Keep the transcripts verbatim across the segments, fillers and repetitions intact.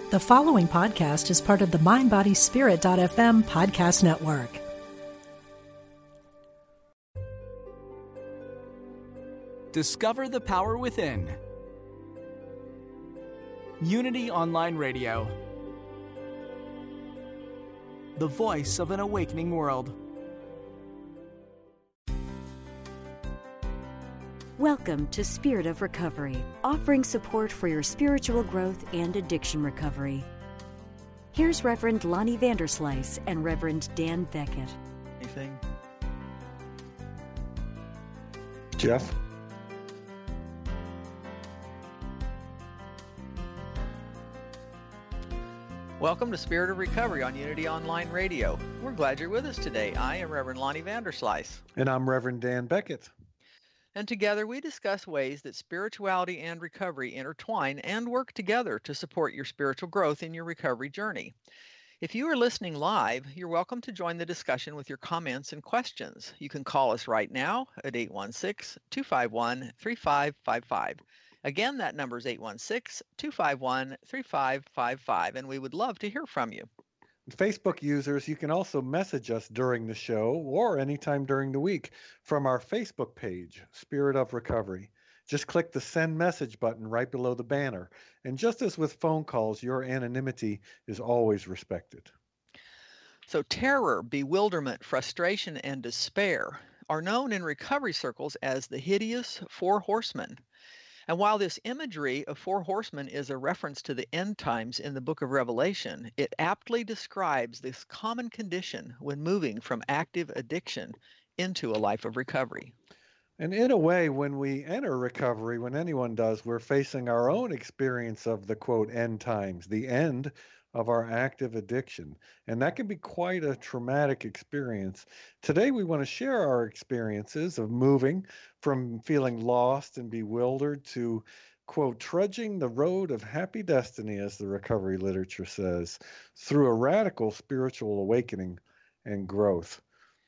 The following podcast is part of the mind body spirit dot f m podcast network. Discover the power within. Unity Online Radio. The voice of an awakening world. Welcome to Spirit of Recovery, offering support for your spiritual growth and addiction recovery. Here's Reverend Lonnie Vanderslice and Reverend Dan Beckett. Anything? Jeff? Welcome to Spirit of Recovery on Unity Online Radio. We're glad you're with us today. I am Reverend Lonnie Vanderslice. And I'm Reverend Dan Beckett. And together we discuss ways that spirituality and recovery intertwine and work together to support your spiritual growth in your recovery journey. If you are listening live, you're welcome to join the discussion with your comments and questions. You can call us right now at eight one six, two five one, three five five five. Again, that number is eight one six, two five one, three five five five, and we would love to hear from you. Facebook users, you can also message us during the show or anytime during the week from our Facebook page, Spirit of Recovery. Just click the send message button right below the banner. And just as with phone calls, your anonymity is always respected. So terror, bewilderment, frustration, and despair are known in recovery circles as the hideous four horsemen. And while this imagery of four horsemen is a reference to the end times in the book of Revelation, it aptly describes this common condition when moving from active addiction into a life of recovery. And in a way, when we enter recovery, when anyone does, we're facing our own experience of the, quote, end times, the end of our active addiction. And that can be quite a traumatic experience. Today, we want to share our experiences of moving from feeling lost and bewildered to, quote, trudging the road of happy destiny, as the recovery literature says, through a radical spiritual awakening and growth.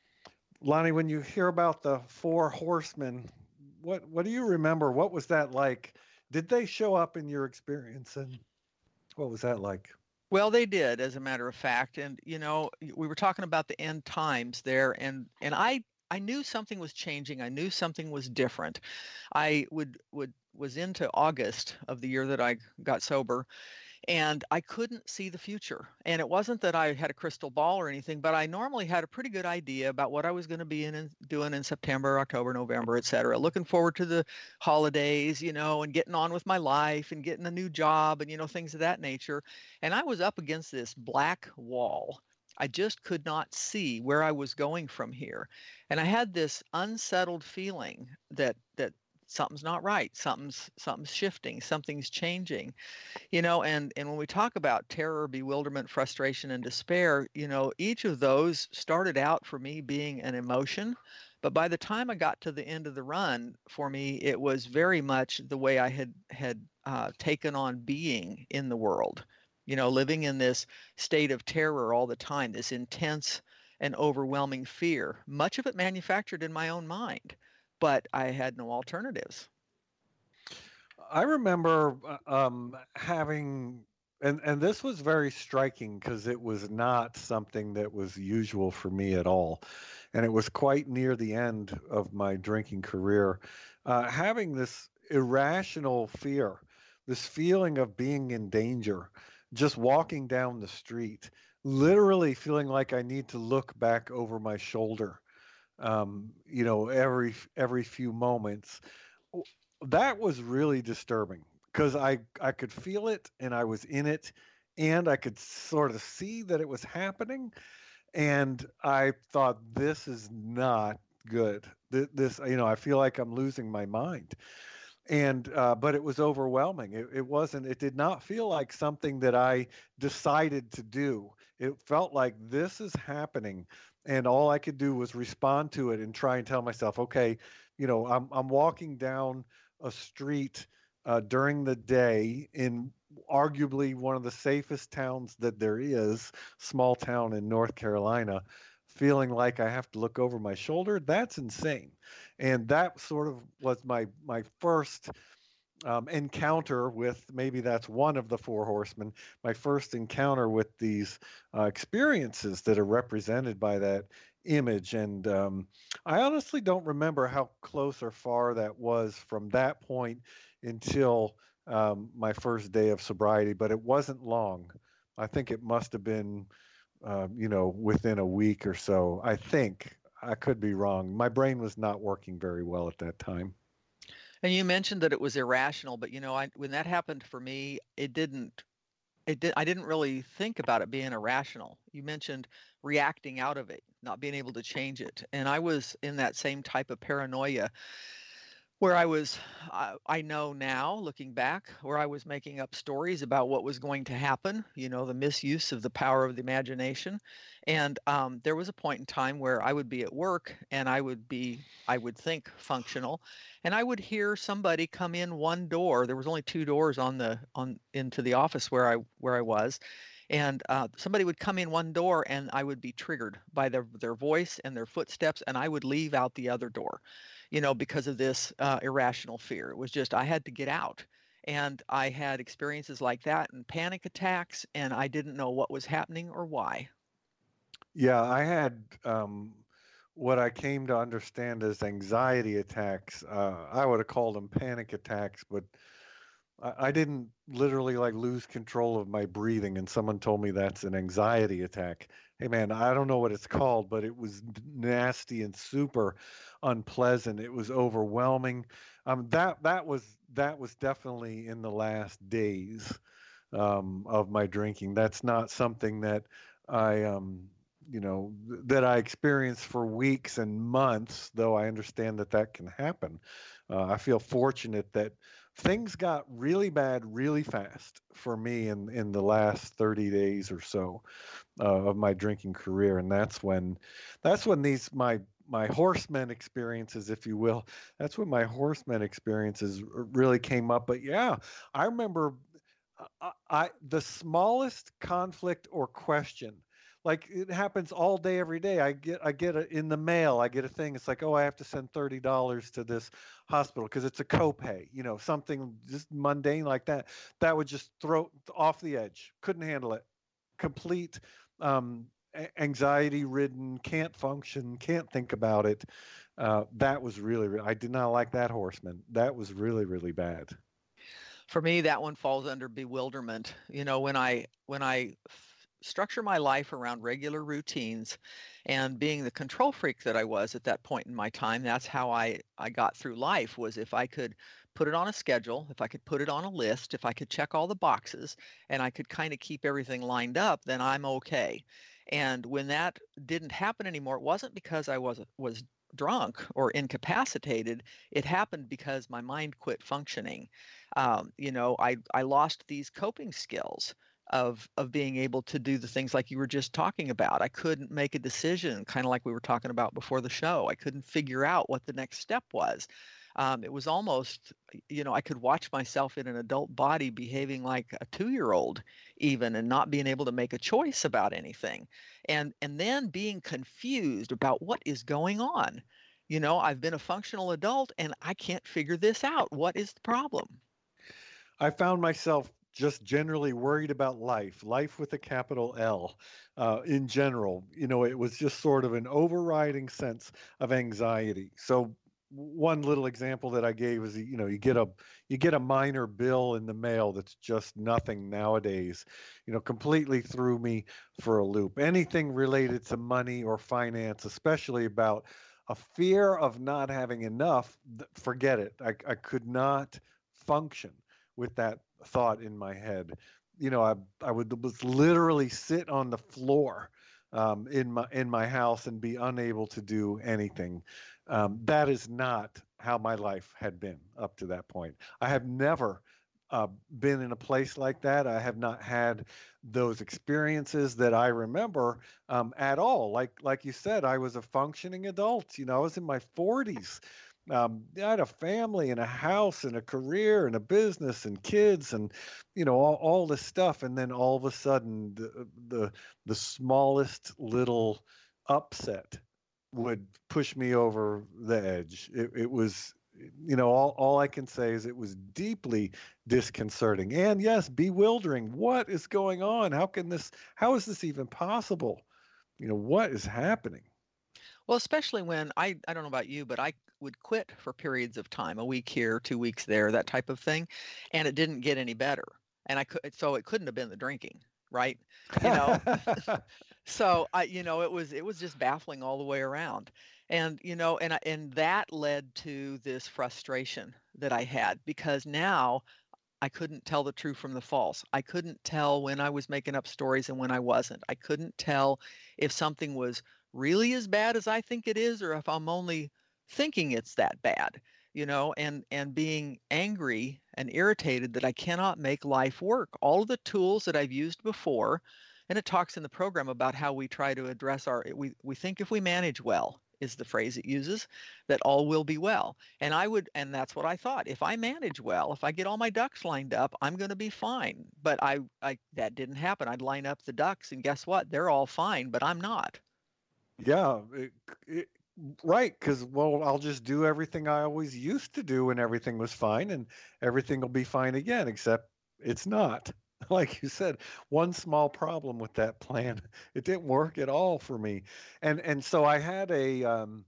Lonnie, when you hear about the four horsemen, what, what do you remember? What was that like? Did they show up in your experience? And what was that like? Well, they did, as a matter of fact. And, you know, we were talking about the end times there, and and I I knew something was changing. I knew something was different. I would would was into August of the year that I got sober, and I couldn't see the future. And it wasn't that I had a crystal ball or anything, but I normally had a pretty good idea about what I was going to be in and doing in September, October, November, et cetera. Looking forward to the holidays, you know, and getting on with my life and getting a new job and, you know, things of that nature. And I was up against this black wall. I just could not see where I was going from here. And I had this unsettled feeling that that something's not right. Something's something's shifting. Something's changing, you know. And and when we talk about terror, bewilderment, frustration, and despair, you know, each of those started out for me being an emotion. But by the time I got to the end of the run, for me, it was very much the way I had had uh, taken on being in the world. You know, living in this state of terror all the time, this intense and overwhelming fear, much of it manufactured in my own mind. But I had no alternatives. I remember um, having, and, and this was very striking because it was not something that was usual for me at all. And it was quite near the end of my drinking career, uh, having this irrational fear, this feeling of being in danger, just walking down the street, literally feeling like I need to look back over my shoulder. Um, you know, every every few moments. That was really disturbing because I, I could feel it and I was in it and I could sort of see that it was happening. And I thought, this is not good. This, this you know, I feel like I'm losing my mind. And uh, but it was overwhelming. It, it wasn't. It did not feel like something that I decided to do. It felt like this is happening, and all I could do was respond to it and try and tell myself, okay, you know, I'm I'm walking down a street uh, during the day in arguably one of the safest towns that there is, small town in North Carolina, feeling like I have to look over my shoulder. That's insane. And that sort of was my my first um, encounter with, maybe that's one of the four horsemen, my first encounter with these uh, experiences that are represented by that image. And um, I honestly don't remember how close or far that was from that point until um, my first day of sobriety, but it wasn't long. I think it must have been, uh, you know, within a week or so. I think. I could be wrong. My brain was not working very well at that time. And you mentioned that it was irrational, but you know, I when that happened for me, it didn't it did I didn't really think about it being irrational. You mentioned reacting out of it, not being able to change it. And I was in that same type of paranoia where I was, I, I know now looking back, where I was making up stories about what was going to happen, you know, the misuse of the power of the imagination. And um, there was a point in time where I would be at work and I would be, I would think functional, and I would hear somebody come in one door. There was only two doors on the, on into the office where I, where I was. And uh, somebody would come in one door and I would be triggered by their, their voice and their footsteps, and I would leave out the other door, you know, because of this uh, irrational fear. It was just, I had to get out. And I had experiences like that and panic attacks, and I didn't know what was happening or why. Yeah, I had um, what I came to understand as anxiety attacks. Uh, I would have called them panic attacks, but I, I didn't literally like lose control of my breathing, and someone told me that's an anxiety attack. Hey man, I don't know what it's called, but it was nasty and super unpleasant. It was overwhelming. Um, that that was that was definitely in the last days um, of my drinking. That's not something that I um, you know that I experienced for weeks and months, though I understand that that can happen. Uh, I feel fortunate that things got really bad really fast for me in in the last thirty days or so uh, of my drinking career, and that's when that's when these my my horsemen experiences, if you will, that's when my horsemen experiences really came up. But yeah, I remember I, I the smallest conflict or question, like it happens all day every day. I get I get a, in the mail, I get a thing. It's like, oh, I have to send thirty dollars to this hospital because it's a copay, you know, something just mundane like that. That would just throw off the edge. Couldn't handle it. Complete um, anxiety ridden. Can't function. Can't think about it. Uh, that was really, really. I did not like that horseman. That was really, really bad. For me, that one falls under bewilderment. You know, when I when I f- structure my life around regular routines, and being the control freak that I was at that point in my time, that's how I I got through life. Was if I could put it on a schedule, if I could put it on a list, if I could check all the boxes, and I could kind of keep everything lined up, then I'm okay. And when that didn't happen anymore, it wasn't because I was was drunk or incapacitated. It happened because my mind quit functioning. Um, you know, I I lost these coping skills of of being able to do the things like you were just talking about. I couldn't make a decision, kind of like we were talking about before the show. I couldn't figure out what the next step was. Um, it was almost, you know, I could watch myself in an adult body behaving like a two-year-old even, and not being able to make a choice about anything. And and then being confused about what is going on. You know, I've been a functional adult and I can't figure this out. What is the problem? I found myself just generally worried about life, life with a capital L, uh, in general. You know, it was just sort of an overriding sense of anxiety. So one little example that I gave is, you know, you get a you get a minor bill in the mail that's just nothing nowadays, you know, completely threw me for a loop. Anything related to money or finance, especially about a fear of not having enough, forget it. I, I could not function with that thought in my head. You know, I I would was literally sit on the floor um, in my in my house and be unable to do anything. Um, that is not how my life had been up to that point. I have never uh, been in a place like that. I have not had those experiences that I remember um, at all. Like like you said, I was a functioning adult. You know, I was in my forties. Um, I had a family and a house and a career and a business and kids and, you know, all, all this stuff. And then all of a sudden, the the, the smallest little upset would push me over the edge. It, it was you know, all, all I can say is it was deeply disconcerting and, yes, bewildering. What is going on? How can this, how is this even possible? You know, what is happening? Well, especially when I, I don't know about you, but I would quit for periods of time, a week here, two weeks there, that type of thing. And it didn't get any better. And I could, so it couldn't have been the drinking, right? You know, so I, you know, it was, it was just baffling all the way around. And, you know, and, I, and that led to this frustration that I had, because now I couldn't tell the true from the false. I couldn't tell when I was making up stories and when I wasn't. I couldn't tell if something was really as bad as I think it is, or if I'm only thinking it's that bad, you know, and, and being angry and irritated that I cannot make life work. All of the tools that I've used before, and it talks in the program about how we try to address our, we, we think if we manage well, is the phrase it uses, that all will be well. And I would, and that's what I thought. If I manage well, if I get all my ducks lined up, I'm going to be fine. But I, I, that didn't happen. I'd line up the ducks and guess what? They're all fine, but I'm not. Yeah, it, it, right. Because, well, I'll just do everything I always used to do and everything was fine and everything will be fine again, except it's not. Like you said, one small problem with that plan, it didn't work at all for me. And and so I had a um,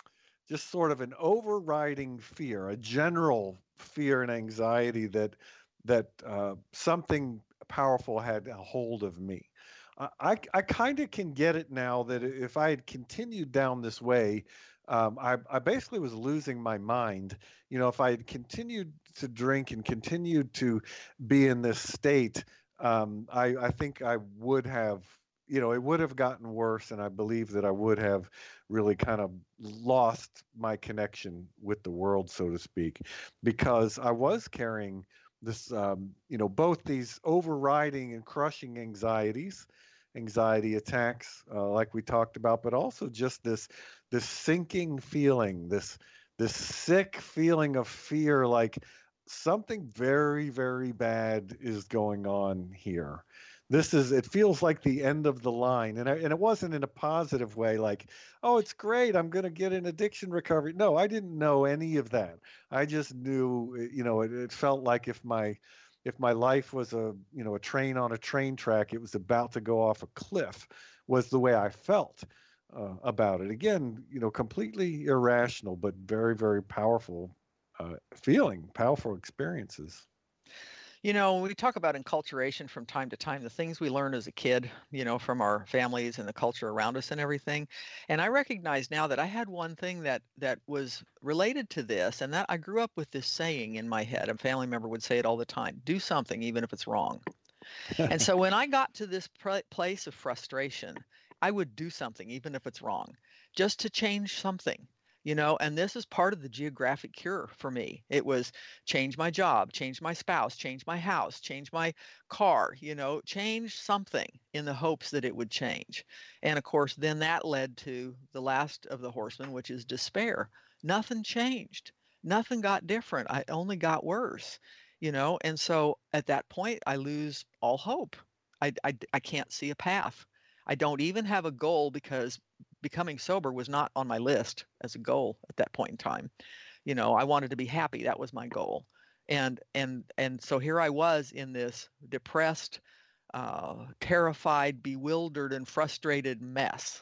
just sort of an overriding fear, a general fear and anxiety that that uh, something powerful had a hold of me. I, I kind of can get it now that if I had continued down this way, um, I, I basically was losing my mind. You know, if I had continued to drink and continued to be in this state, um, I, I think I would have, you know, it would have gotten worse. And I believe that I would have really kind of lost my connection with the world, so to speak, because I was carrying this, um, you know, both these overriding and crushing anxieties, anxiety attacks, uh, like we talked about, but also just this, this sinking feeling, this, this sick feeling of fear, like something very, very bad is going on here. This is, it feels like the end of the line. And, I, and it wasn't in a positive way, like, oh, it's great, I'm going to get an addiction recovery. No, I didn't know any of that. I just knew, you know, it, it felt like if my, if my life was a, you know, a train on a train track, it was about to go off a cliff, was the way I felt uh, about it. Again, you know, completely irrational, but very, very powerful uh, feeling, powerful experiences. You know, we talk about enculturation from time to time, the things we learn as a kid, you know, from our families and the culture around us and everything. And I recognize now that I had one thing that that was related to this, and that I grew up with this saying in my head. A family member would say it all the time: do something even if it's wrong. And so when I got to this pr- place of frustration, I would do something even if it's wrong, just to change something. You know, and this is part of the geographic cure for me. It was change my job, change my spouse, change my house, change my car, you know, change something in the hopes that it would change. And of course, then that led to the last of the horsemen, which is despair. Nothing changed. Nothing got different. I only got worse, you know, and so at that point, I lose all hope. I, I, I can't see a path. I don't even have a goal, because becoming sober was not on my list as a goal at that point in time. You know, I wanted to be happy. That was my goal. And, and, and so here I was in this depressed, uh, terrified, bewildered, and frustrated mess.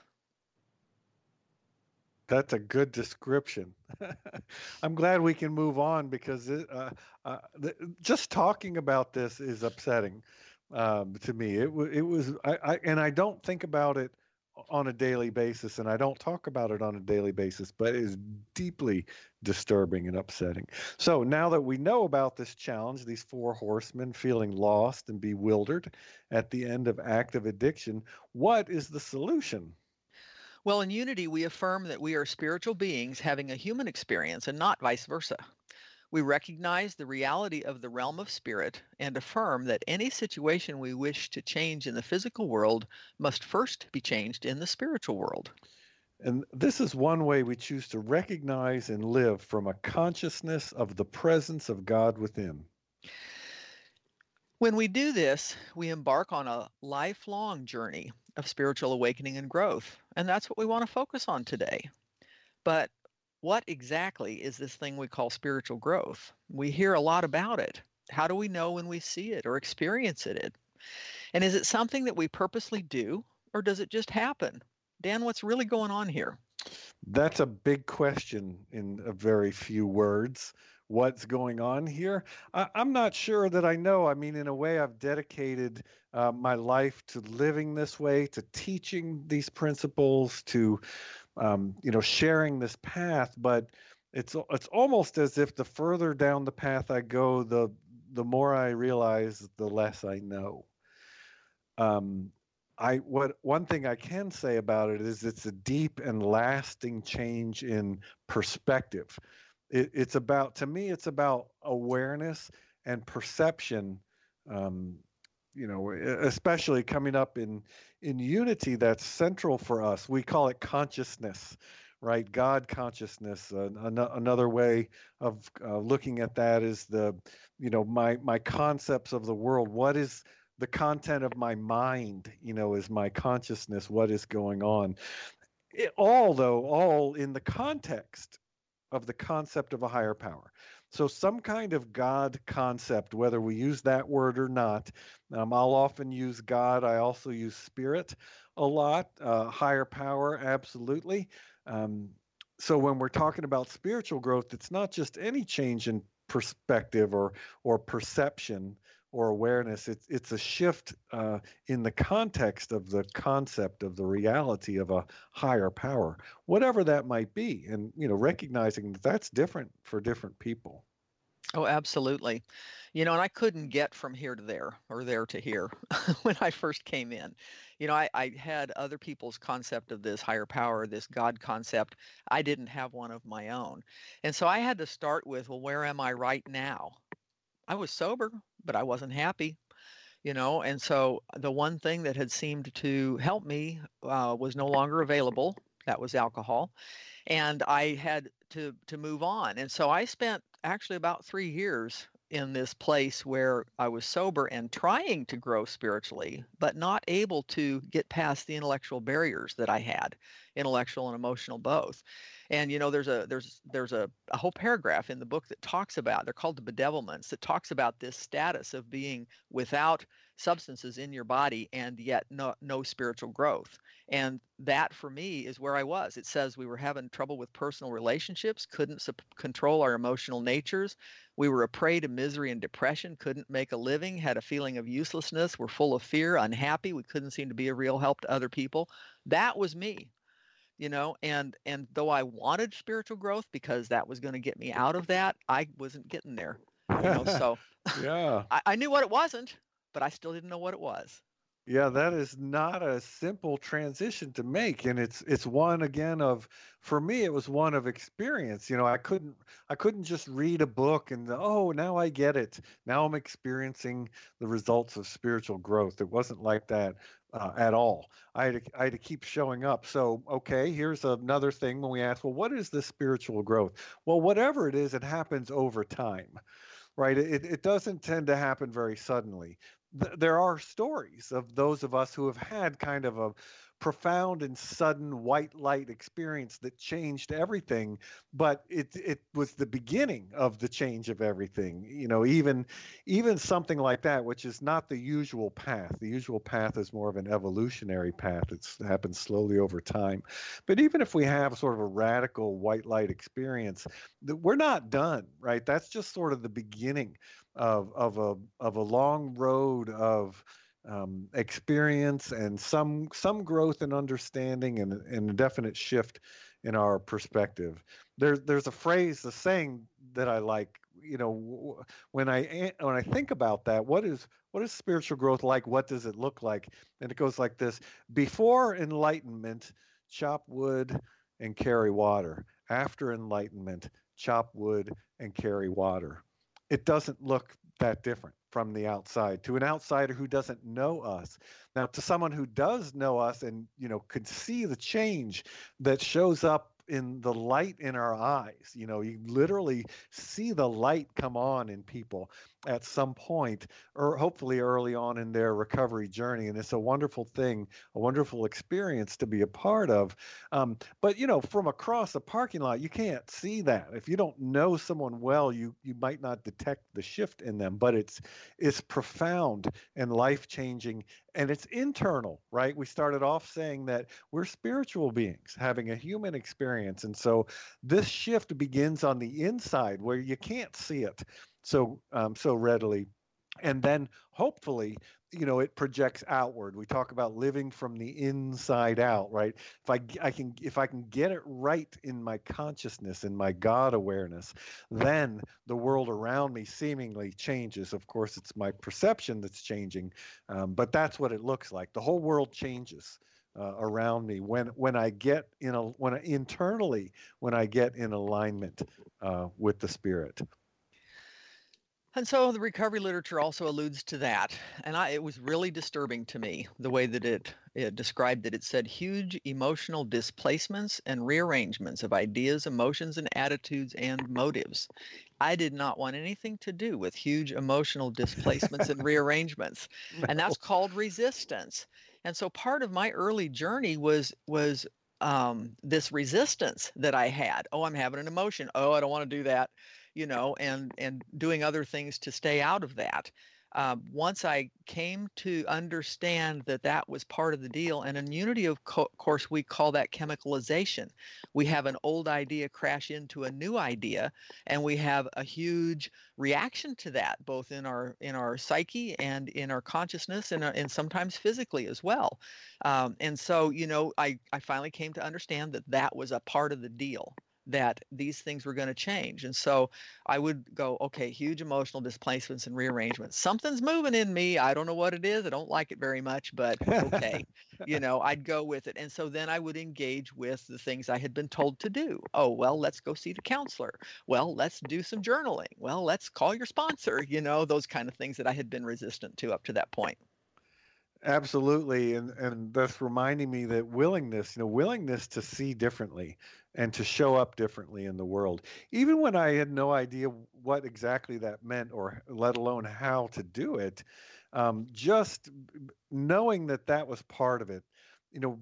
That's a good description. I'm glad we can move on, because it, uh, uh, th- just talking about this is upsetting um, to me. It, w- it was, I, I, and I don't think about it on a daily basis, and I don't talk about it on a daily basis, but it is deeply disturbing and upsetting. So now that we know about this challenge, these four horsemen feeling lost and bewildered at the end of active addiction, what is the solution? Well, in Unity, we affirm that we are spiritual beings having a human experience and not vice versa. We recognize the reality of the realm of spirit and affirm that any situation we wish to change in the physical world must first be changed in the spiritual world. And this is one way we choose to recognize and live from a consciousness of the presence of God within. When we do this, we embark on a lifelong journey of spiritual awakening and growth, and that's what we want to focus on today. But what exactly is this thing we call spiritual growth? We hear a lot about it. How do we know when we see it or experience it? And is it something that we purposely do, or does it just happen? Dan, what's really going on here? That's a big question in a very few words. What's going on here? I, I'm not sure that I know. I mean, in a way, I've dedicated uh, my life to living this way, to teaching these principles, to um, you know, sharing this path. But it's it's almost as if the further down the path I go, the the more I realize, the less I know. Um, I what one thing I can say about it is it's a deep and lasting change in perspective. It, it's about to me, it's about awareness and perception. Um, you know, especially coming up in in unity, that's central for us. We call it consciousness, right? God consciousness. Uh, an- another way of uh, looking at that is the, you know, my my concepts of the world. What is the content of my mind? You know, is my consciousness. What is going on? It, all though, all in the context of the concept of a higher power. So some kind of God concept, whether we use that word or not. Um, I'll often use God. I also use spirit a lot. Uh, higher power, absolutely. Um, so when we're talking about spiritual growth, it's not just any change in perspective or or perception or awareness. It's it's a shift uh, in the context of the concept of the reality of a higher power, whatever that might be, and you know, recognizing that that's different for different people. Oh, absolutely. You know, and I couldn't get from here to there or there to here when I first came in. You know, I, I had other people's concept of this higher power, this God concept. I didn't have one of my own. And so I had to start with, well, where am I right now? I was sober, but I wasn't happy, you know, and so the one thing that had seemed to help me uh, was no longer available. That was alcohol. And I had to to move on. And so I spent actually about three years in this place where I was sober and trying to grow spiritually, but not able to get past the intellectual barriers that I had, intellectual and emotional both. And you know, there's a there's there's a, a whole paragraph in the book that talks about, they're called the bedevilments, that talks about this status of being without substances in your body and yet no no spiritual growth. And that for me is where I was. It says we were having trouble with personal relationships, couldn't sup- control our emotional natures. We were a prey to misery and depression, couldn't make a living, had a feeling of uselessness, were full of fear, unhappy. We couldn't seem to be a real help to other people. That was me, you know, and and though I wanted spiritual growth because that was going to get me out of that, I wasn't getting there, you know. So Yeah. I, I knew what it wasn't, but I still didn't know what it was. Yeah, that is not a simple transition to make, and it's it's one again of, for me it was one of experience. You know, I couldn't I couldn't just read a book and oh, now I get it. Now I'm experiencing the results of spiritual growth. It wasn't like that uh, at all. I had to, I had to keep showing up. So, okay, here's another thing when we ask, well, what is this spiritual growth? Well, whatever it is, it happens over time, right? It, it doesn't tend to happen very suddenly. Th- there are stories of those of us who have had kind of a profound and sudden white light experience that changed everything, but it it was the beginning of the change of everything. You know, even even something like that, which is not the usual path. The usual path is more of an evolutionary path. It's happens slowly over time. But even if we have sort of a radical white light experience, th- we're not done, right? That's just sort of the beginning of of a of a long road of um, experience and some some growth and understanding and, and a definite shift in our perspective. There's there's a phrase, a saying that I like. You know, w- when I when I think about that, what is what is spiritual growth like? What does it look like? And it goes like this: before enlightenment, chop wood and carry water. After enlightenment, chop wood and carry water. It doesn't look that different from the outside to an outsider who doesn't know us. Now, to someone who does know us and, you know, could see the change that shows up in the light in our eyes. You know, you literally see the light come on in people at some point, or hopefully early on in their recovery journey. And it's a wonderful thing, a wonderful experience to be a part of. Um, but, you know, from across a parking lot, you can't see that. If you don't know someone well, you you might not detect the shift in them, but it's it's profound and life-changing, and it's internal, right? We started off saying that we're spiritual beings having a human experience. And so this shift begins on the inside where you can't see it so um, so readily. And then hopefully, you know, it projects outward. We talk about living from the inside out, right? If I, I can, if I can get it right in my consciousness, in my God awareness, then the world around me seemingly changes. Of course, it's my perception that's changing, um, but that's what it looks like. The whole world changes uh, around me when when I get in a when I, internally when I get in alignment uh, with the Spirit. And so the recovery literature also alludes to that. And I, it was really disturbing to me the way that it, it described it. It said huge emotional displacements and rearrangements of ideas, emotions, and attitudes and motives. I did not want anything to do with huge emotional displacements and rearrangements. No. And that's called resistance. And so part of my early journey was was um, this resistance that I had. Oh, I'm having an emotion. Oh, I don't want to do that. You know, and and doing other things to stay out of that. Um, once I came to understand that that was part of the deal, and in Unity, of co- course, we call that chemicalization. We have an old idea crash into a new idea, and we have a huge reaction to that, both in our in our psyche and in our consciousness, and, uh, and sometimes physically as well. Um, and so, you know, I, I finally came to understand that that was a part of the deal, that these things were going to change. And so I would go, okay, huge emotional displacements and rearrangements. Something's moving in me. I don't know what it is. I don't like it very much, but okay. You know, I'd go with it. And so then I would engage with the things I had been told to do. Oh, well, let's go see the counselor. Well, let's do some journaling. Well, let's call your sponsor, you know, those kind of things that I had been resistant to up to that point. Absolutely. And and that's reminding me that willingness, you know, willingness to see differently and to show up differently in the world, even when I had no idea what exactly that meant, or let alone how to do it, um, just knowing that that was part of it, you know,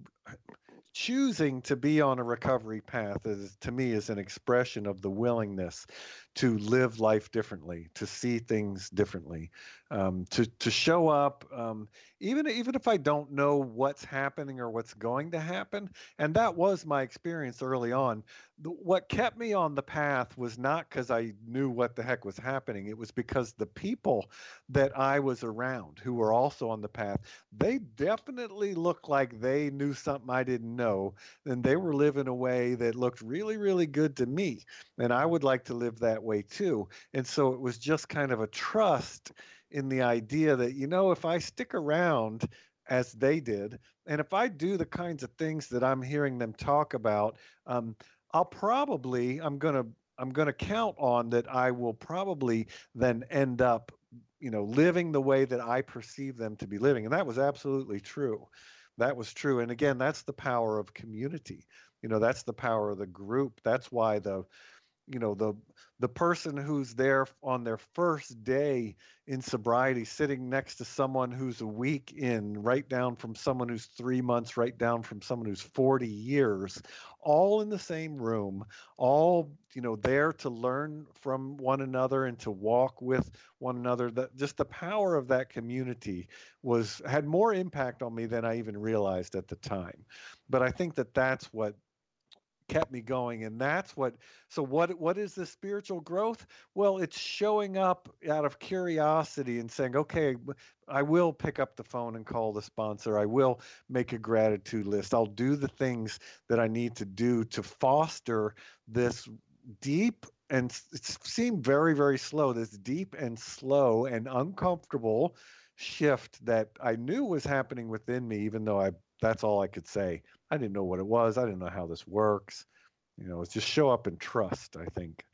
choosing to be on a recovery path is, to me, is an expression of the willingness to live life differently, to see things differently, um, to to show up, um, even even if I don't know what's happening or what's going to happen. And that was my experience early on. The, what kept me on the path was not because I knew what the heck was happening. It was because the people that I was around who were also on the path, they definitely looked like they knew something I didn't know, and they were living a way that looked really, really good to me. And I would like to live that way too. And so it was just kind of a trust in the idea that, you know, if I stick around as they did, and if I do the kinds of things that I'm hearing them talk about, um, I'll probably, I'm going to, I'm going to count on that I will probably then end up, you know, living the way that I perceive them to be living. And that was absolutely true. That was true. And again, that's the power of community. You know, that's the power of the group. That's why the, you know, the the person who's there on their first day in sobriety, sitting next to someone who's a week in, right down from someone who's three months, right down from someone who's forty years, all in the same room, all, you know, there to learn from one another and to walk with one another. That just the power of that community was had more impact on me than I even realized at the time. But I think that that's what kept me going, and that's what so what what is the spiritual growth? Well, it's showing up out of curiosity and saying, okay, I will pick up the phone and call the sponsor. I will make a gratitude list. I'll do the things that I need to do to foster this deep, and it seemed very, very slow, this deep and slow and uncomfortable shift that I knew was happening within me, even though I that's all I could say. I didn't know what it was. I didn't know how this works. You know, it's just show up and trust, I think.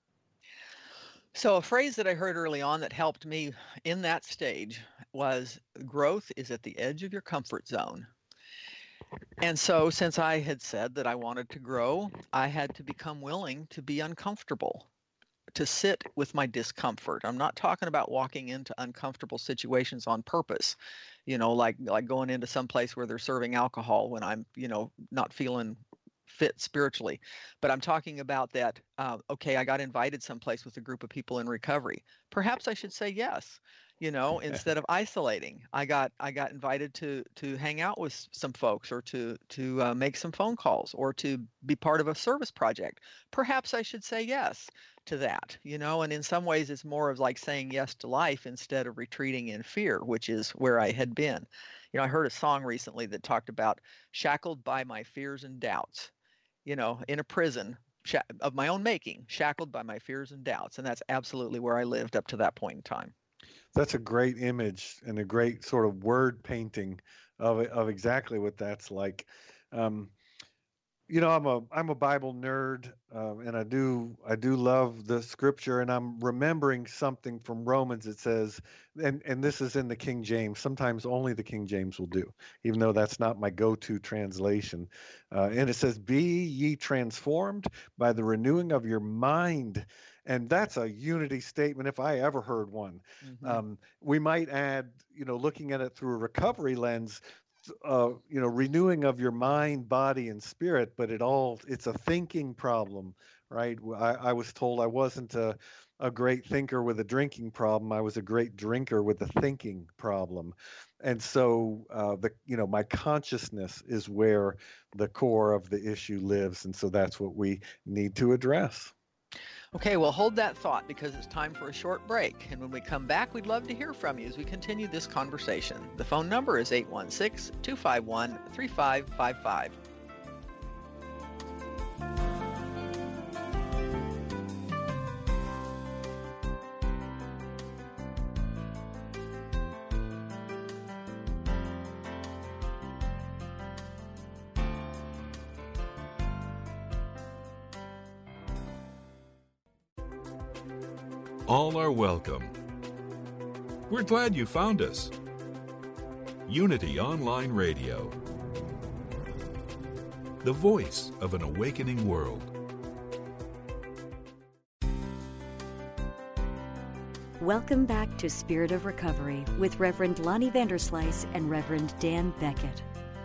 So a phrase that I heard early on that helped me in that stage was growth is at the edge of your comfort zone. And so, since I had said that I wanted to grow, I had to become willing to be uncomfortable, to sit with my discomfort. I'm not talking about walking into uncomfortable situations on purpose, you know, like like going into some place where they're serving alcohol when I'm, you know, not feeling fit spiritually. But I'm talking about that, uh, okay, I got invited someplace with a group of people in recovery. Perhaps I should say yes, you know, instead of isolating. I got I got invited to to hang out with some folks, or to to uh, make some phone calls, or to be part of a service project. Perhaps I should say yes to that, you know, and in some ways it's more of like saying yes to life instead of retreating in fear, which is where I had been. You know, I heard a song recently that talked about shackled by my fears and doubts, you know, in a prison sha- of my own making, shackled by my fears and doubts. And that's absolutely where I lived up to that point in time. That's a great image and a great sort of word painting of of exactly what that's like. Um, you know, I'm a I'm a Bible nerd, uh, and I do I do love the scripture, and I'm remembering something from Romans. It says, and and this is in the King James. Sometimes only the King James will do, even though that's not my go-to translation. Uh, and it says, "Be ye transformed by the renewing of your mind." And that's a unity statement if I ever heard one. Mm-hmm. Um, we might add, you know, looking at it through a recovery lens, uh, you know, renewing of your mind, body, and spirit, but it all, it's a thinking problem, right? I, I was told I wasn't a, a great thinker with a drinking problem. I was a great drinker with a thinking problem. And so, uh, the, you know, my consciousness is where the core of the issue lives. And so that's what we need to address. Okay, well, hold that thought, because it's time for a short break. And when we come back, we'd love to hear from you as we continue this conversation. The phone number is eight one six, two five one, three five five five. All are welcome. We're glad you found us. Unity Online Radio, the voice of an awakening world. Welcome back to Spirit of Recovery with Reverend Lonnie Vanderslice and Reverend Dan Beckett.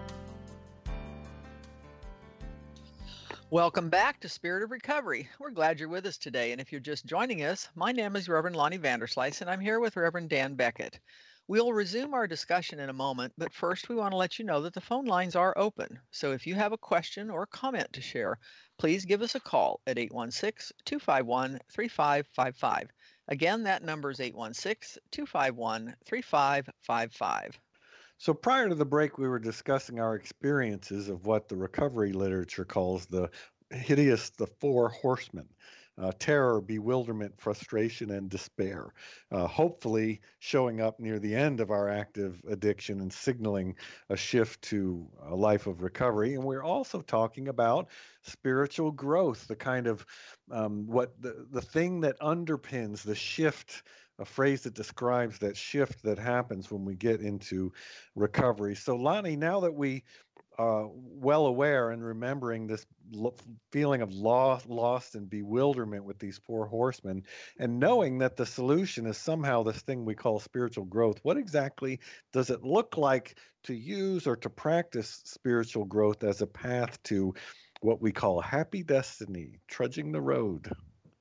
Welcome back to Spirit of Recovery. We're glad you're with us today. And if you're just joining us, my name is Reverend Lonnie Vanderslice, and I'm here with Reverend Dan Beckett. We'll resume our discussion in a moment, but first we want to let you know that the phone lines are open. So if you have a question or comment to share, please give us a call at eight one six, two five one, three five five five. Again, that number is eight one six, two five one, three five five five. So prior to the break, we were discussing our experiences of what the recovery literature calls the hideous, the four horsemen: uh, terror, bewilderment, frustration, and despair. Uh, hopefully showing up near the end of our active addiction and signaling a shift to a life of recovery. And we're also talking about spiritual growth, the kind of um, what the, the thing that underpins the shift, a phrase that describes that shift that happens when we get into recovery. So Lonnie, now that we are well aware and remembering this lo- feeling of loss, lost and bewilderment with these four horsemen, and knowing that the solution is somehow this thing we call spiritual growth, what exactly does it look like to use or to practice spiritual growth as a path to what we call happy destiny, trudging the road?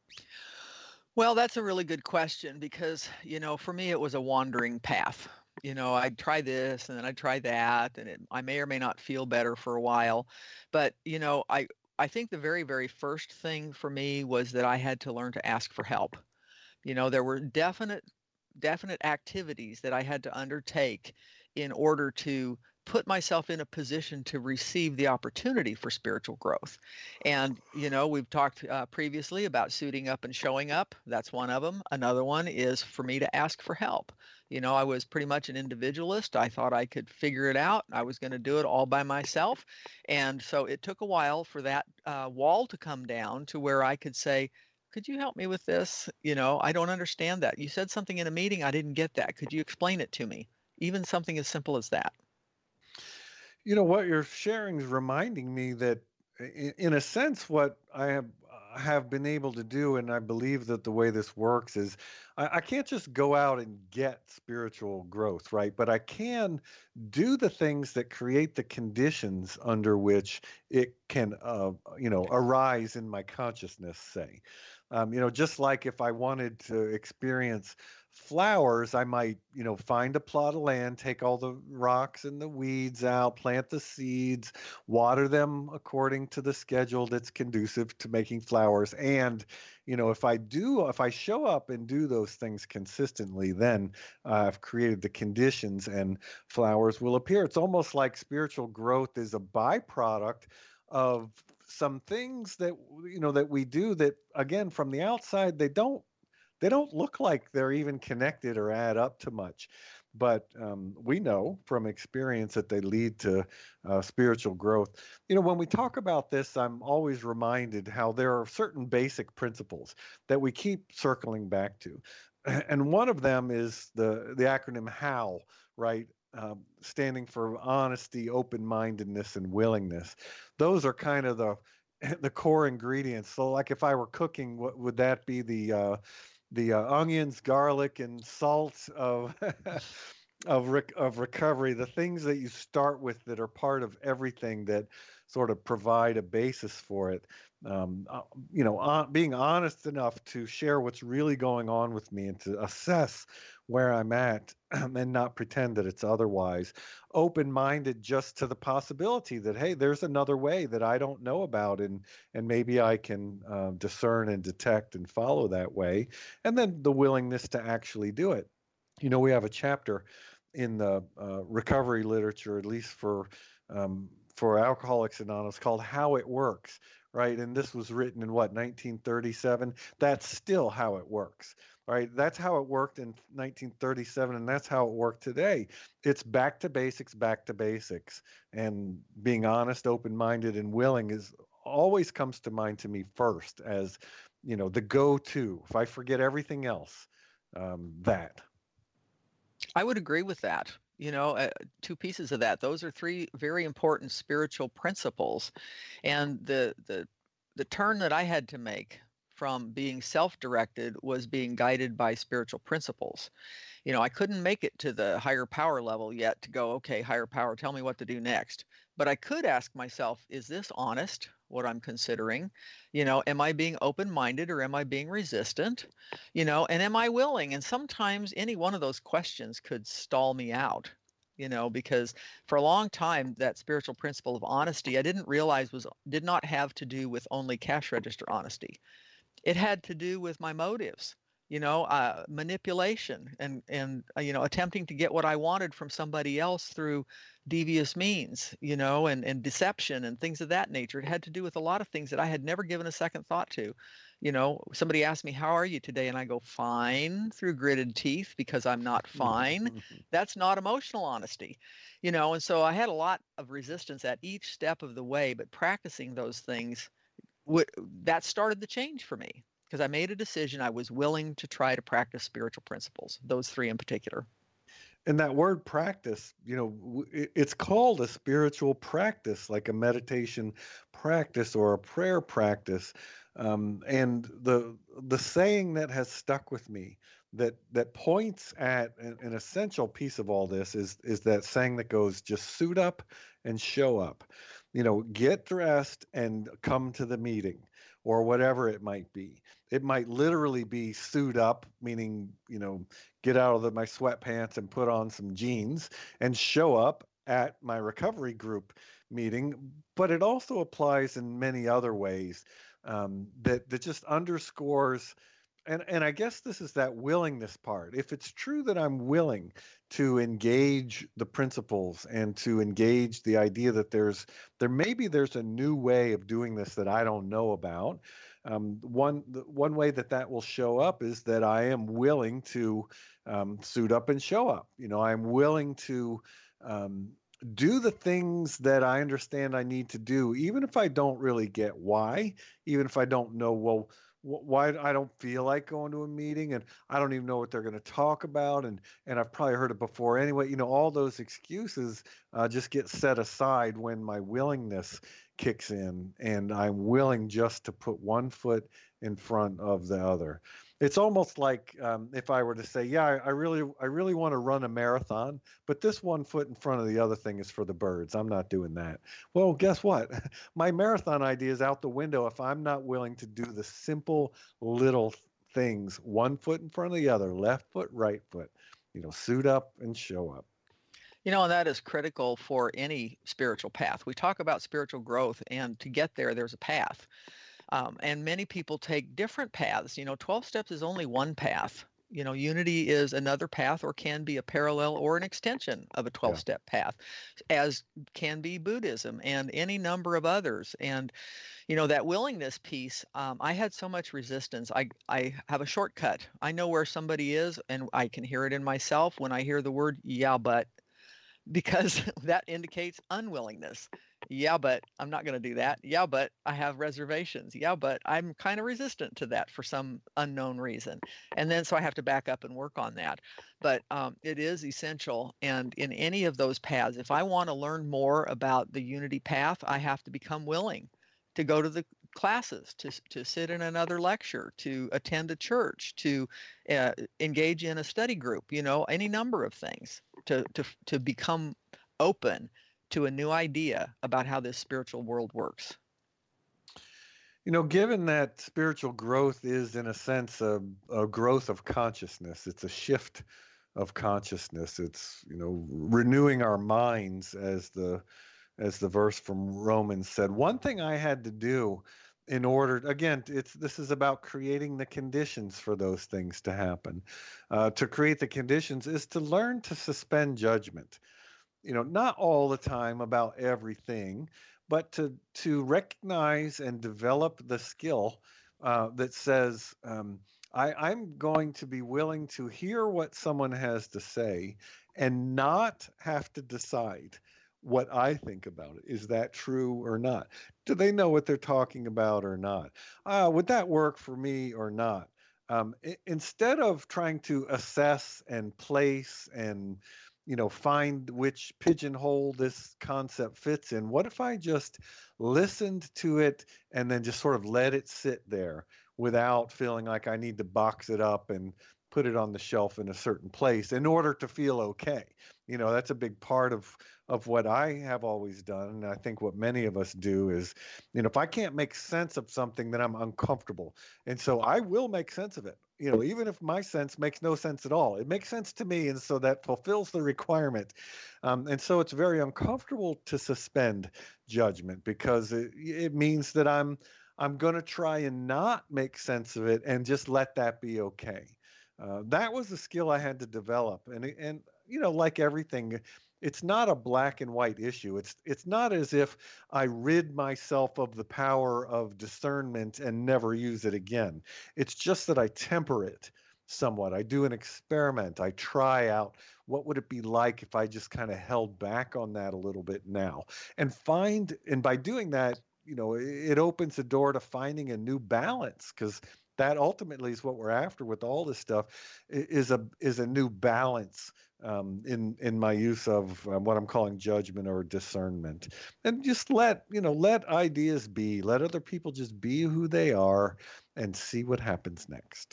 Well, that's a really good question, because, you know, for me, it was a wandering path. You know, I'd try this and then I'd try that, and it, I may or may not feel better for a while. But, you know, I, I think the very, very first thing for me was that I had to learn to ask for help. You know, there were definite, definite activities that I had to undertake in order to put myself in a position to receive the opportunity for spiritual growth. And, you know, we've talked uh, previously about suiting up and showing up. That's one of them. Another one is for me to ask for help. You know, I was pretty much an individualist. I thought I could figure it out. I was going to do it all by myself. And so it took a while for that uh, wall to come down to where I could say, could you help me with this? You know, I don't understand that. You said something in a meeting. I didn't get that. Could you explain it to me? Even something as simple as that. You know, what you're sharing is reminding me that, in, in a sense, what I have uh, have been able to do, and I believe that the way this works is, I, I can't just go out and get spiritual growth, right? But I can do the things that create the conditions under which it can, uh, you know, arise in my consciousness. Say, um, you know, just like if I wanted to experience flowers, I might, you know, find a plot of land, take all the rocks and the weeds out, plant the seeds, water them according to the schedule that's conducive to making flowers. And, you know, if I do, if I show up and do those things consistently, then uh, I've created the conditions and flowers will appear. It's almost like spiritual growth is a byproduct of some things that, you know, that we do that, again, from the outside, they don't they don't look like they're even connected or add up to much. But um, we know from experience that they lead to uh, spiritual growth. You know, when we talk about this, I'm always reminded how there are certain basic principles that we keep circling back to. And one of them is the, the acronym HOW, right? Um, standing for honesty, open-mindedness, and willingness. Those are kind of the the core ingredients. So, like if I were cooking, what would that be? The uh, the uh, onions, garlic, and salt of of rec- of recovery, the things that you start with that are part of everything that sort of provide a basis for it. Um, uh, you know, uh, being honest enough to share what's really going on with me and to assess where I'm at and not pretend that it's otherwise. Open-minded just to the possibility that, hey, there's another way that I don't know about, and and maybe I can uh, discern and detect and follow that way. And then the willingness to actually do it. You know, we have a chapter in the uh, recovery literature, at least for um, for Alcoholics Anonymous, called "How It Works." Right, and this was written in what, nineteen thirty-seven. That's still how it works. Right, that's how it worked in nineteen thirty-seven, and that's how it worked today. It's back to basics, back to basics, and being honest, open-minded, and willing is always comes to mind to me first as, you know, the go-to. If I forget everything else, um, that. I would agree with that. You know, uh, two pieces of that. Those are three very important spiritual principles. And the the the turn that I had to make from being self-directed was being guided by spiritual principles. You know, I couldn't make it to the higher power level yet to go, okay, higher power, tell me what to do next. But I could ask myself, is this honest, what I'm considering? You know, am I being open-minded or am I being resistant? You know, and am I willing? And sometimes any one of those questions could stall me out, you know, because for a long time, that spiritual principle of honesty, I didn't realize was did not have to do with only cash register honesty. It had to do with my motives, you know, uh, manipulation and, and uh, you know, attempting to get what I wanted from somebody else through devious means, you know, and, and deception and things of that nature. It had to do with a lot of things that I had never given a second thought to. You know, somebody asked me, how are you today? And I go, fine, through gritted teeth, because I'm not fine. That's not emotional honesty, you know, and so I had a lot of resistance at each step of the way, but practicing those things that started the change for me, because I made a decision. I was willing to try to practice spiritual principles, those three in particular. And that word practice, you know, it's called a spiritual practice, like a meditation practice or a prayer practice. Um, and the the saying that has stuck with me that that points at an, an essential piece of all this is is that saying that goes, just suit up and show up. You know, get dressed and come to the meeting, or whatever it might be. It might literally be suit up, meaning, you know, get out of the, my sweatpants and put on some jeans and show up at my recovery group meeting. But it also applies in many other ways um, that, that just underscores. And, and I guess this is that willingness part. If it's true that I'm willing to engage the principles and to engage the idea that there's there maybe there's a new way of doing this that I don't know about. Um, one one way that that will show up is that I am willing to um, suit up and show up. You know, I'm willing to um, do the things that I understand I need to do, even if I don't really get why, even if I don't know, well, wh- why I don't feel like going to a meeting, and I don't even know what they're going to talk about, and and I've probably heard it before anyway. You know, all those excuses uh, just get set aside when my willingness kicks in, and I'm willing just to put one foot in front of the other. It's almost like um, if I were to say, yeah, I, I really, I really want to run a marathon, but this one foot in front of the other thing is for the birds. I'm not doing that. Well, guess what? My marathon idea is out the window if I'm not willing to do the simple little things, one foot in front of the other, left foot, right foot, you know, suit up and show up. You know, and that is critical for any spiritual path. We talk about spiritual growth, and to get there, there's a path. Um, and many people take different paths. You know, twelve steps is only one path. You know, unity is another path, or can be a parallel or an extension of a twelve-step yeah. path, as can be Buddhism and any number of others. And, you know, that willingness piece, um, I had so much resistance. I, I have a shortcut. I know where somebody is, and I can hear it in myself when I hear the word, yeah, but, because that indicates unwillingness. Yeah, but I'm not going to do that. Yeah, but I have reservations. Yeah, but I'm kind of resistant to that for some unknown reason. And then so I have to back up and work on that. But um, it is essential. And in any of those paths, if I want to learn more about the unity path, I have to become willing to go to the classes, to to sit in another lecture, to attend a church, to uh, engage in a study group, you know, any number of things, to to to become open to a new idea about how this spiritual world works. You know, given that spiritual growth is, in a sense, a, a growth of consciousness, it's a shift of consciousness. It's, you know, renewing our minds, as the as the verse from Romans said. One thing I had to do in order, again, it's this is about creating the conditions for those things to happen. Uh, to create the conditions is to learn to suspend judgment. You know, not all the time about everything, but to to recognize and develop the skill uh, that says, um, I, I'm going to be willing to hear what someone has to say and not have to decide what I think about it. Is that true or not? Do they know what they're talking about or not? Uh, would that work for me or not? Um, I- instead of trying to assess and place and, you know, find which pigeonhole this concept fits in, what if I just listened to it and then just sort of let it sit there without feeling like I need to box it up and put it on the shelf in a certain place in order to feel okay? You know, that's a big part of of what I have always done. And I think what many of us do is, you know, if I can't make sense of something, then I'm uncomfortable. And so I will make sense of it. You know, even if my sense makes no sense at all, it makes sense to me. And so that fulfills the requirement. Um, and so it's very uncomfortable to suspend judgment, because it, it means that I'm, I'm going to try and not make sense of it and just let that be okay. Uh, that was a skill I had to develop. And, and, you know, like everything, it's not a black and white issue. It's it's not as if I rid myself of the power of discernment and never use it again. It's just that I temper it somewhat. I do an experiment. I try out what would it be like if I just kind of held back on that a little bit now, and find, and by doing that, you know, it, it opens the door to finding a new balance, because that ultimately is what we're after with all this stuff, is a is a new balance um, in in my use of uh, what I'm calling judgment or discernment. And just let, you know, let ideas be, let other people just be who they are, and see what happens next.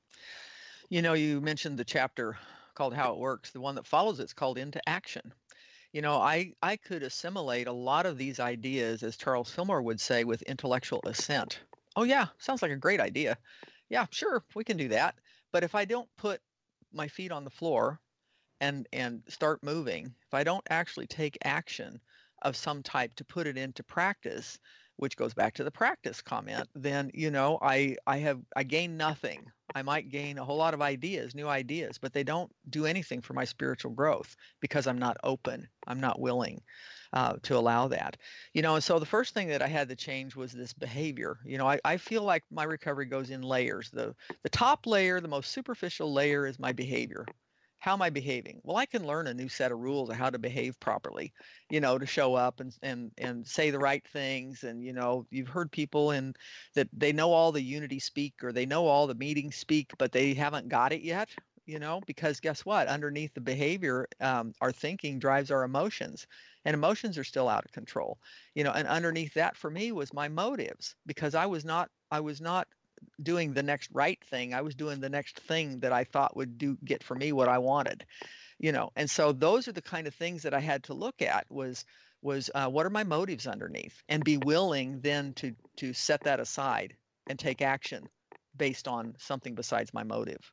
You know, you mentioned the chapter called How It Works. The one that follows it's called Into Action. You know, I, I could assimilate a lot of these ideas, as Charles Fillmore would say, with intellectual assent. Oh, yeah, sounds like a great idea. Yeah, sure, we can do that. But if I don't put my feet on the floor and and start moving, if I don't actually take action of some type to put it into practice, which goes back to the practice comment, then, you know, I I have I gain nothing. I might gain a whole lot of ideas, new ideas, but they don't do anything for my spiritual growth, because I'm not open. I'm not willing uh, to allow that. You know, and so the first thing that I had to change was this behavior. You know, I, I feel like my recovery goes in layers. The the top layer, the most superficial layer, is my behavior. how am I behaving? Well, I can learn a new set of rules of how to behave properly, you know, to show up and and and say the right things. And you know, you've heard people in that they know all the unity speak, or they know all the meeting speak, but they haven't got it yet. You know, because guess what? Underneath the behavior, um, our thinking drives our emotions, and emotions are still out of control. You know, and underneath that for me was my motives, because I was not I was not doing the next right thing. I was doing the next thing that I thought would do get for me what I wanted, you know. And so those are the kind of things that I had to look at was was uh, what are my motives underneath, and be willing then to to set that aside and take action based on something besides my motive.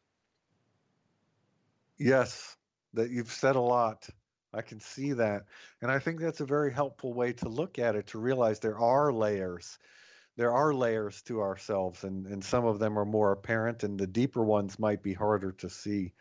Yes, that you've said a lot. I can see that. And I think that's a very helpful way to look at it, to realize there are layers. There are layers to ourselves, and, and some of them are more apparent, and the deeper ones might be harder to see.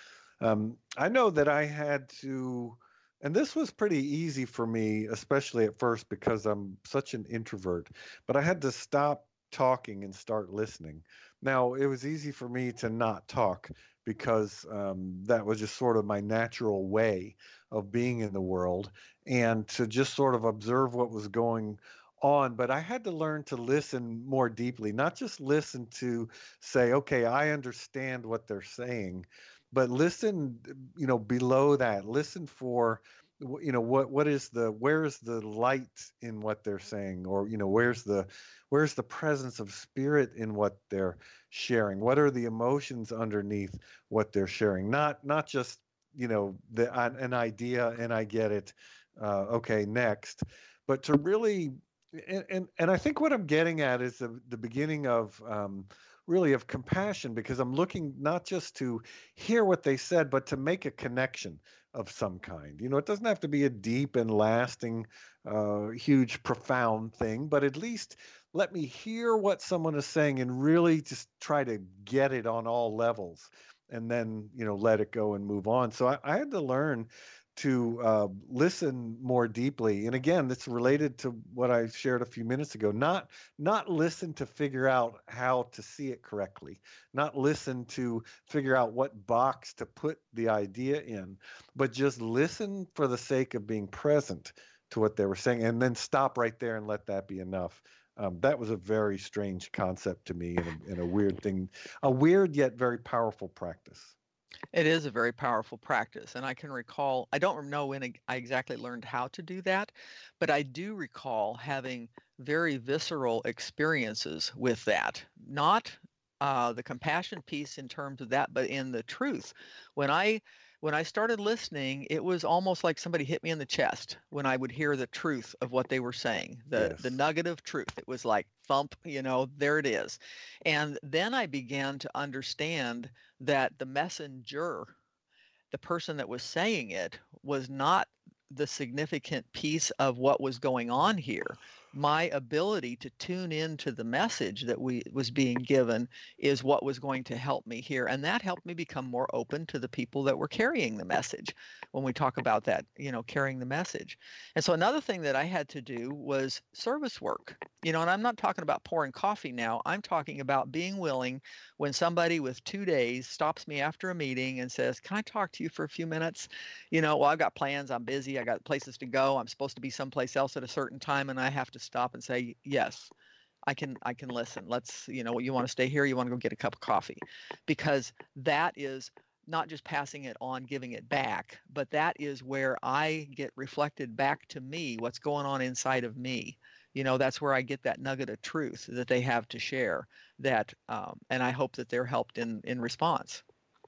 Um, I know that I had to, and this was pretty easy for me, especially at first because I'm such an introvert, but I had to stop talking and start listening. Now, it was easy for me to not talk because um, that was just sort of my natural way of being in the world, and to just sort of observe what was going on. But I had to learn to listen more deeply, not just listen to say, okay, I understand what they're saying, but listen, you know, below that, listen for, you know, what what is the, where's the light in what they're saying, or you know, where's the where's the presence of spirit in what they're sharing, what are the emotions underneath what they're sharing, not not just, you know, the an, an idea and I get it, uh, okay, next, but to really, and, and and I think what I'm getting at is the, the beginning of um, really of compassion, because I'm looking not just to hear what they said, but to make a connection of some kind. You know, it doesn't have to be a deep and lasting, uh, huge, profound thing, but at least let me hear what someone is saying and really just try to get it on all levels, and then, you know, let it go and move on. So I, I had to learn to uh, listen more deeply. And again, that's related to what I shared a few minutes ago. Not not listen to figure out how to see it correctly, not listen to figure out what box to put the idea in, but just listen for the sake of being present to what they were saying, and then stop right there and let that be enough. Um, that was a very strange concept to me, and a, and a weird thing, a weird yet very powerful practice. It is a very powerful practice. And I can recall, I don't know when I exactly learned how to do that, but I do recall having very visceral experiences with that. Not uh, the compassion piece in terms of that, but in the truth. When I when I started listening, it was almost like somebody hit me in the chest when I would hear the truth of what they were saying, the Yes. the nugget of truth. It was like thump, you know, there it is. And then I began to understand that the messenger, the person that was saying it, was not the significant piece of what was going on here. My ability to tune into the message that we was being given is what was going to help me here, and that helped me become more open to the people that were carrying the message. When we talk about that, you know, carrying the message. And so another thing that I had to do was service work. You know, and I'm not talking about pouring coffee now. I'm talking about being willing when somebody with two days stops me after a meeting and says, "Can I talk to you for a few minutes?" You know, well, I've got plans, I'm busy, I got places to go, I'm supposed to be someplace else at a certain time, and I have to stop and say, yes, I can I can listen. Let's, you know, you want to stay here, you want to go get a cup of coffee. Because that is not just passing it on, giving it back, but that is where I get reflected back to me, what's going on inside of me. You know, that's where I get that nugget of truth that they have to share. That, um, and I hope that they're helped in in response.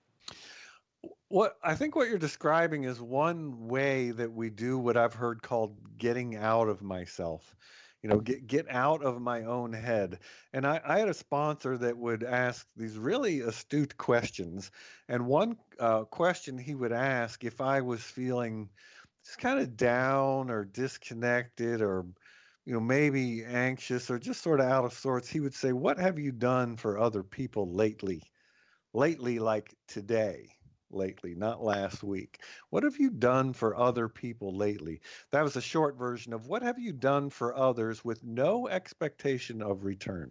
What I think what you're describing is one way that we do what I've heard called getting out of myself. You know, get get out of my own head. And I, I had a sponsor that would ask these really astute questions. And one uh, question he would ask, if I was feeling just kind of down or disconnected, or you know, maybe anxious or just sort of out of sorts, he would say, "What have you done for other people lately?" Lately, like today. lately, not last week? What have you done for other people lately? That was a short version of what have you done for others with no expectation of return,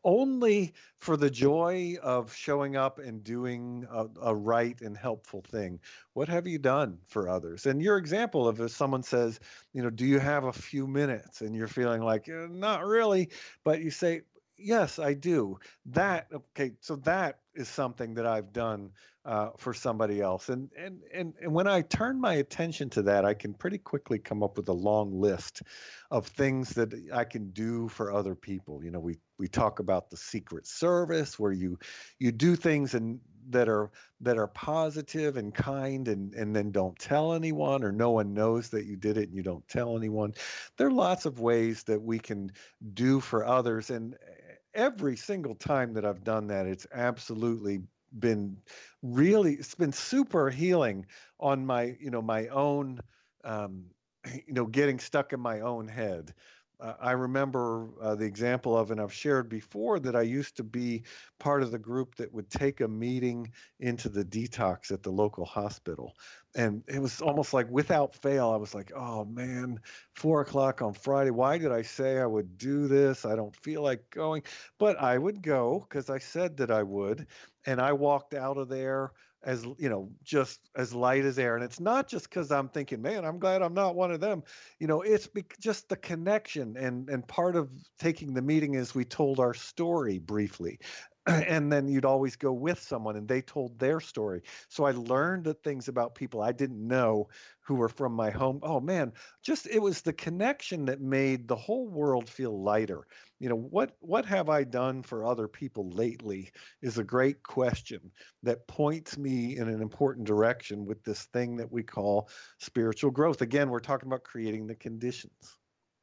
only for the joy of showing up and doing a, a right and helpful thing. What have you done for others? And your example of if someone says, you know, do you have a few minutes? And you're feeling like, "Eh, not really," but you say, yes, I do. That, okay, so that is something that I've done uh, for somebody else. And, and and and when I turn my attention to that, I can pretty quickly come up with a long list of things that I can do for other people. You know, we we talk about the Secret Service, where you you do things and that are that are positive and kind, and and then don't tell anyone, or no one knows that you did it and you don't tell anyone. There are lots of ways that we can do for others, and every single time that I've done that, it's absolutely been really, it's been super healing on my, you know, my own, um, you know, getting stuck in my own head. Uh, I remember uh, the example of, and I've shared before, that I used to be part of the group that would take a meeting into the detox at the local hospital. And it was almost like without fail, I was like, oh man, four o'clock on Friday. Why did I say I would do this? I don't feel like going. But I would go because I said that I would. And I walked out of there as, you know, just as light as air. And it's not just because I'm thinking, man, I'm glad I'm not one of them. You know, it's be- just the connection. And, and part of taking the meeting is we told our story briefly. And then you'd always go with someone and they told their story. So I learned the things about people I didn't know who were from my home. Oh man, just it was the connection that made the whole world feel lighter. You know, what what have I done for other people lately is a great question that points me in an important direction with this thing that we call spiritual growth. Again, we're talking about creating the conditions.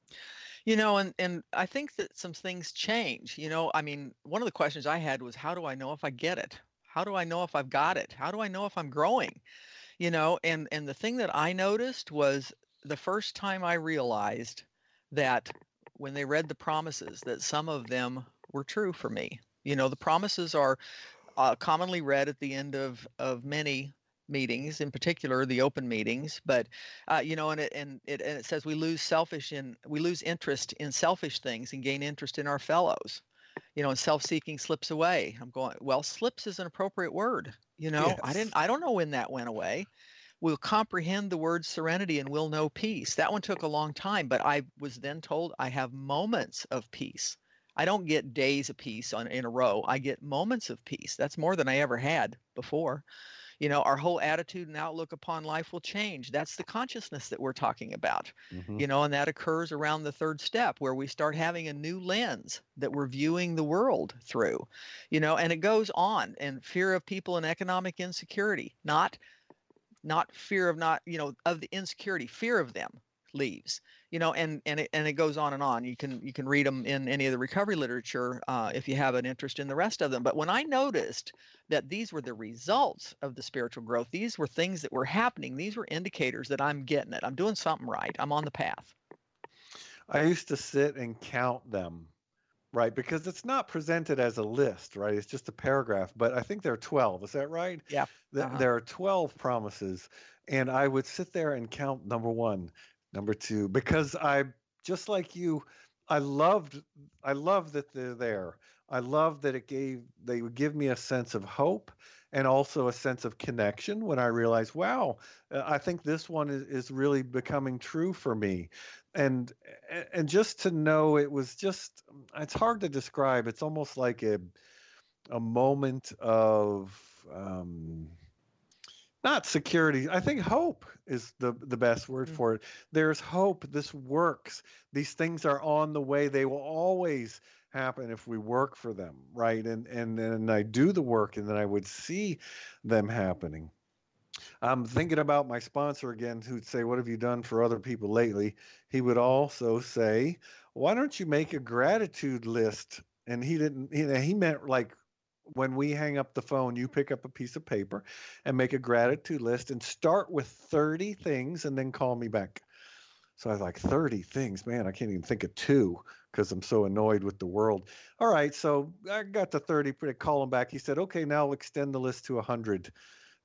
You know, and and I think that some things change. You know, I mean, one of the questions I had was, how do I know if I get it? How do I know if I've got it? How do I know if I'm growing? You know, and and the thing that I noticed was the first time I realized that when they read the promises, that some of them were true for me. You know, the promises are uh, commonly read at the end of of many meetings, in particular the open meetings. But uh, you know, and it and it and it says we lose selfish in we lose interest in selfish things and gain interest in our fellows. You know, and self-seeking slips away. I'm going, well, slips is an appropriate word. You know, I Yes. didn't I don't know when that went away. We'll comprehend the word serenity and we'll know peace. That one took a long time, but I was then told I have moments of peace. I don't get days of peace on in a row. I get moments of peace. That's more than I ever had before. You know, our whole attitude and outlook upon life will change. That's the consciousness that we're talking about. Mm-hmm. You know, and that occurs around the third step where we start having a new lens that we're viewing the world through. You know, and it goes on. And fear of people and economic insecurity, not not fear of not, you know, of the insecurity, fear of them leaves, you know, and and it, and it goes on and on. You can you can read them in any of the recovery literature uh, if you have an interest in the rest of them. But when I noticed that these were the results of the spiritual growth, these were things that were happening, these were indicators that I'm getting it. I'm doing something right. I'm on the path. I used to sit and count them, right? Because it's not presented as a list, right? It's just a paragraph, but I think there are twelve. Is that right? Yeah. Th- Uh-huh. There are twelve promises. And I would sit there and count number one, number two, because I, just like you, I loved, I love that they're there. I love that it gave, they would give me a sense of hope and also a sense of connection when I realized, wow, uh, I think this one is, is really becoming true for me. And and just to know it was just, it's hard to describe. It's almost like a a moment of um, not security. I think hope is the the best word Mm. for it. There's hope. This works. These things are on the way. They will always happen if we work for them, right? And and and I do the work, and then I would see them happening. I'm thinking about my sponsor again, who'd say, "What have you done for other people lately?" He would also say, "Why don't you make a gratitude list?" And he didn't, you know, he meant like when we hang up the phone, you pick up a piece of paper and make a gratitude list and start with thirty things and then call me back. So I was like, thirty things, man, I can't even think of two because I'm so annoyed with the world. All right, so I got to thirty, call him back. He said, okay, now I'll extend the list to one hundred.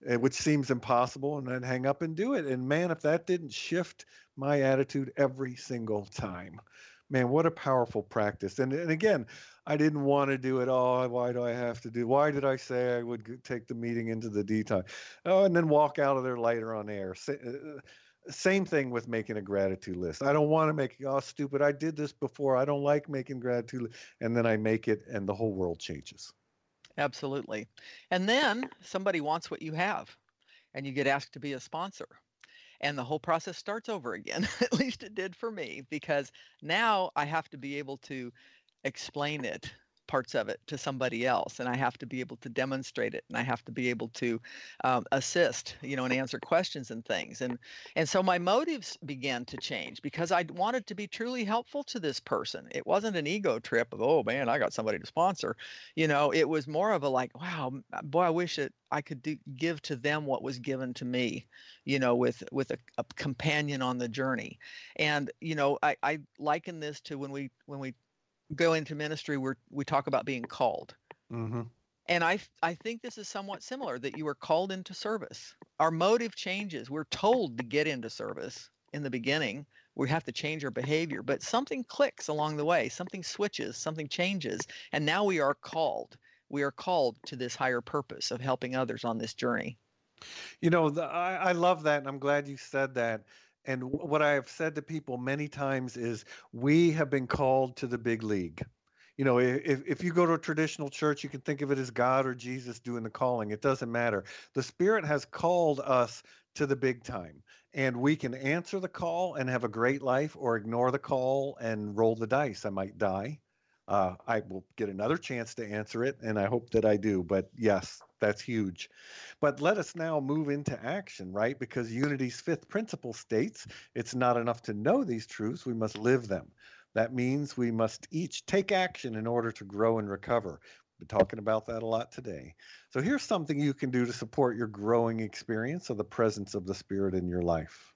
uh, which seems impossible, and then hang up and do it. And man, if that didn't shift my attitude every single time, man, what a powerful practice. And, and again, I didn't want to do it. Oh, why do I have to do? Why did I say I would g- take the meeting into the detail? Oh, and then walk out of there later on air. Sa- uh, Same thing with making a gratitude list. I don't want to make it, oh, stupid. I did this before. I don't like making gratitude. li-" And then I make it, and the whole world changes. Absolutely. And then somebody wants what you have, and you get asked to be a sponsor. And the whole process starts over again. At least it did for me, because now I have to be able to explain it, parts of it, to somebody else, and I have to be able to demonstrate it, and I have to be able to um, assist, you know, and answer questions and things. And and so my motives began to change, because I wanted to be truly helpful to this person. It wasn't an ego trip of, oh man, I got somebody to sponsor. You know, it was more of a like, wow, boy, I wish that I could do, give to them what was given to me, you know, with with a, a companion on the journey. And you know, I, I liken this to when we when we go into ministry, we we talk about being called. Mm-hmm. And I I think this is somewhat similar, that you are called into service. Our motive changes. We're told to get into service in the beginning. We have to change our behavior, but something clicks along the way. Something switches, something changes, and now we are called. We are called to this higher purpose of helping others on this journey. You know, the, I, I love that, and I'm glad you said that. And w- what I have said to people many times is, we have been called to the big league. You know, i- if, if you go to a traditional church, you can think of it as God or Jesus doing the calling. It doesn't matter. The Spirit has called us to the big time, and we can answer the call and have a great life, or ignore the call and roll the dice. I might die. Uh, I will get another chance to answer it, and I hope that I do. But yes, that's huge. But let us now move into action, right? Because Unity's fifth principle states it's not enough to know these truths, we must live them. That means we must each take action in order to grow and recover. We've been talking about that a lot today. So here's something you can do to support your growing experience of the presence of the Spirit in your life.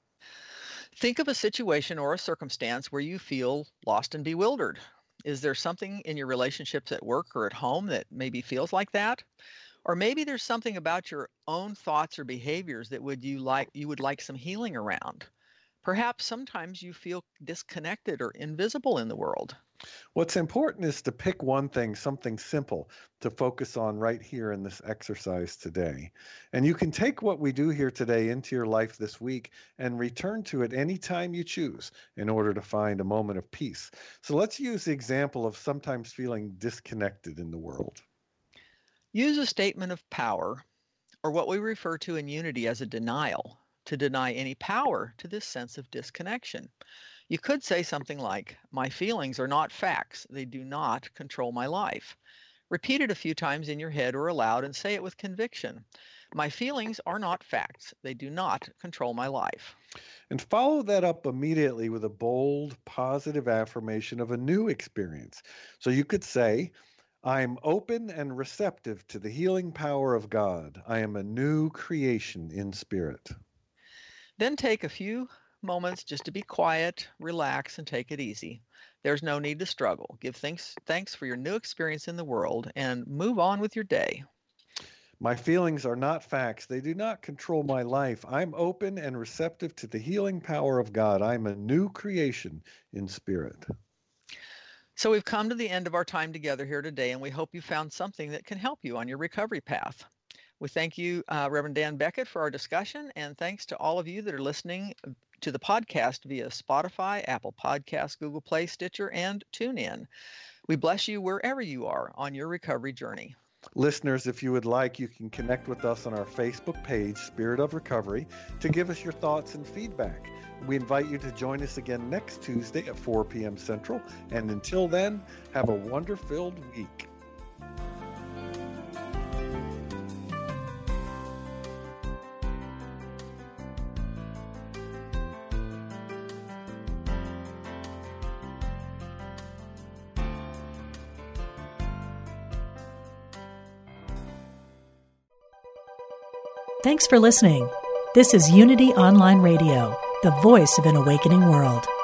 Think of a situation or a circumstance where you feel lost and bewildered. Is there something in your relationships at work or at home that maybe feels like that? Or maybe there's something about your own thoughts or behaviors that would you like you would like some healing around. Perhaps sometimes you feel disconnected or invisible in the world. What's important is to pick one thing, something simple, to focus on right here in this exercise today. And you can take what we do here today into your life this week and return to it anytime you choose in order to find a moment of peace. So let's use the example of sometimes feeling disconnected in the world. Use a statement of power, or what we refer to in Unity as a denial, to deny any power to this sense of disconnection. You could say something like, my feelings are not facts. They do not control my life. Repeat it a few times in your head or aloud and say it with conviction. My feelings are not facts. They do not control my life. And follow that up immediately with a bold, positive affirmation of a new experience. So you could say, I'm open and receptive to the healing power of God. I am a new creation in spirit. Then take a few moments just to be quiet, relax, and take it easy. There's no need to struggle. Give thanks, thanks for your new experience in the world and move on with your day. My feelings are not facts. They do not control my life. I'm open and receptive to the healing power of God. I'm a new creation in spirit. So we've come to the end of our time together here today, and we hope you found something that can help you on your recovery path. We thank you, uh, Reverend Dan Beckett, for our discussion, and thanks to all of you that are listening to the podcast via Spotify, Apple Podcasts, Google Play, Stitcher, and TuneIn. We bless you wherever you are on your recovery journey. Listeners, if you would like, you can connect with us on our Facebook page, Spirit of Recovery, to give us your thoughts and feedback. We invite you to join us again next Tuesday at four p.m. Central. And until then, have a wonder-filled week. Thanks for listening. This is Unity Online Radio, the voice of an awakening world.